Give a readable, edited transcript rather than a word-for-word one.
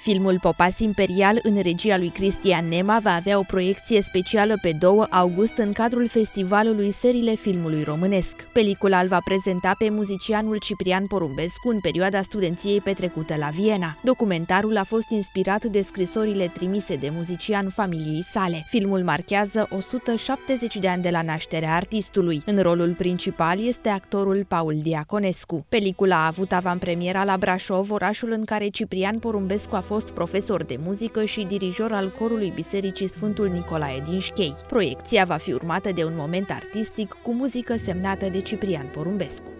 Filmul Popas Imperial, în regia lui Cristian Nema, va avea o proiecție specială pe 2 august în cadrul festivalului Serile Filmului Românesc. Pelicula îl va prezenta pe muzicianul Ciprian Porumbescu în perioada studenției petrecută la Viena. Documentarul a fost inspirat de scrisorile trimise de muzician familiei sale. Filmul marchează 170 de ani de la nașterea artistului. În rolul principal este actorul Paul Diaconescu. Pelicula a avut avantpremiera la Brașov, orașul în care Ciprian Porumbescu a fost profesor de muzică și dirijor al corului Bisericii Sfântul Nicolae din Șchei. Proiecția va fi urmată de un moment artistic cu muzică semnată de Ciprian Porumbescu.